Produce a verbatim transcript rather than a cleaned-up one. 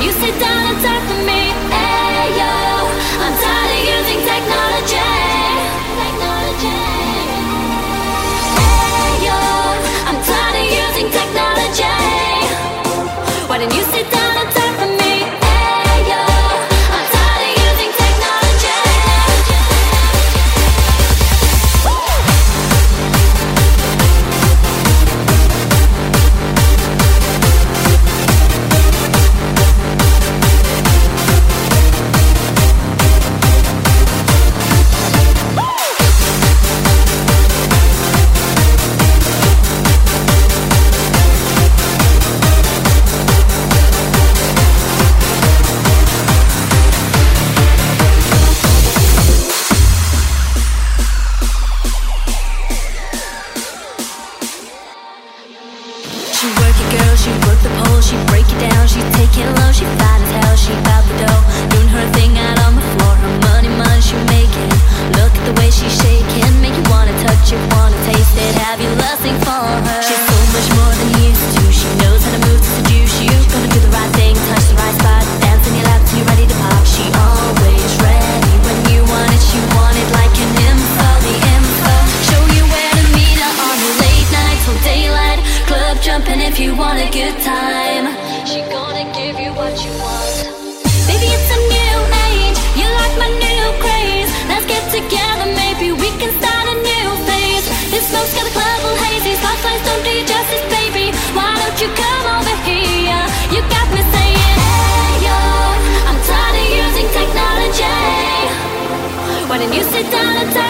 you sit down and talk to me. Hey yo, I'm tired of using technology. Technology. Hey yo, I'm tired of using technology. Why don't you sit down and talk to me? Hey yo, I'm tired of using technology. She work it, girl, she work the pole, she break it down, she take it low, she fine as hell, she bout the dough, doing her thing out on the floor, her money, money she making. Look at the way she's shaking, make you wanna touch it, wanna taste it, have you lusting for her. She's so much more than you used to, she knows how to move to seduce you. Gonna do the right thing, touch the right spot, dance in your lap till you're ready to pop. She always ready when you want it, she want it like an info, the info. Show you where to meet her on a late night till daylight. Club jumping if you want a good time. She gonna give you what you want. Baby, it's a new age, you like my new craze. Let's get together, maybe we can start a new phase. This smoke's got the club all hazy, spotlights don't do you justice, baby. Why don't you come over here? You got me saying, hey yo, I'm tired of using technology. Why don't you sit down and talk